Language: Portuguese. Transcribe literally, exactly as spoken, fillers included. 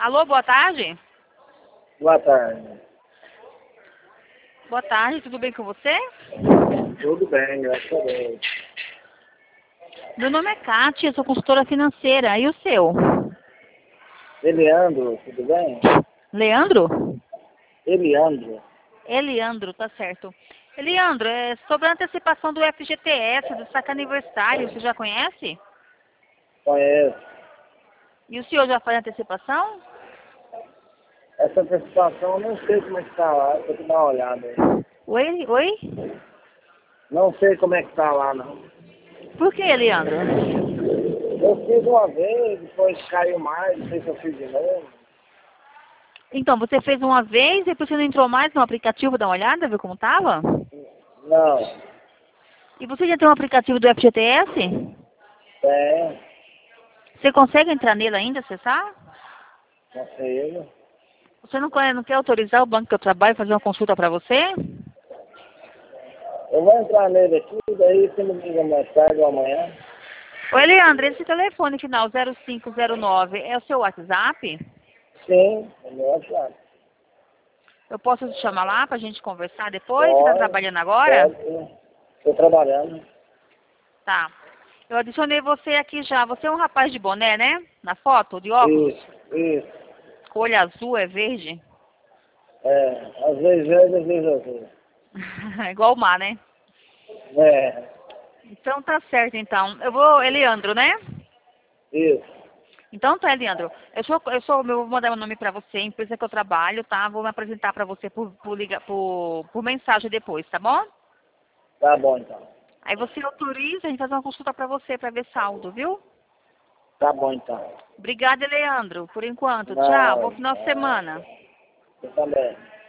Alô, boa tarde? Boa tarde. Boa tarde, tudo bem com você? Tudo bem, graças a Deus. Meu nome é Kátia, sou consultora financeira. E o seu? Eliandro, tudo bem? Leandro? Eliandro. Eliandro, tá certo. Eliandro, é sobre a antecipação do F G T S, do saque aniversário, você já conhece? Conheço. E o senhor já faz antecipação? Essa antecipação eu não sei como é que tá lá, tem que dar uma olhada aí. Oi? Oi? Não sei como é que tá lá, não. Por que, Leandro? Eu fiz uma vez, depois caiu mais, não sei se eu fiz de novo. Então, você fez uma vez e depois você não entrou mais no aplicativo, dar uma olhada, ver como tava? Não. E você já tem um aplicativo do F G T S? É, Você consegue entrar nele ainda, acessar? não sei. Você não quer, não quer autorizar o banco que eu trabalho a fazer uma consulta para você? Eu vou entrar nele aqui, daí você me liga mais tarde ou amanhã. Oi, Leandro, esse telefone final zero cinco zero nove é o seu WhatsApp? Sim, é meu WhatsApp. Eu posso te chamar lá pra gente conversar depois? Você tá Pode, trabalhando agora? pode sim. Estou trabalhando. Tá. Eu adicionei você aqui já. Você é um rapaz de boné, né? Na foto, de óculos? Isso, isso. Olho azul, é verde? É, às vezes verde, às vezes azul. Igual o mar, né? É, Então tá certo, então. Eu vou, Eliandro, né? isso. Então tá, Eliandro. Eu sou, eu sou, eu vou mandar meu nome pra você, empresa que eu trabalho, tá? Vou me apresentar pra você por, por, liga, por, por mensagem depois, tá bom? Tá bom, então. Aí você autoriza a gente fazer uma consulta pra você, pra ver saldo, viu? Tá bom, então. Obrigada, Leandro, por enquanto. Tchau, bom Não, final de não. semana. Eu também.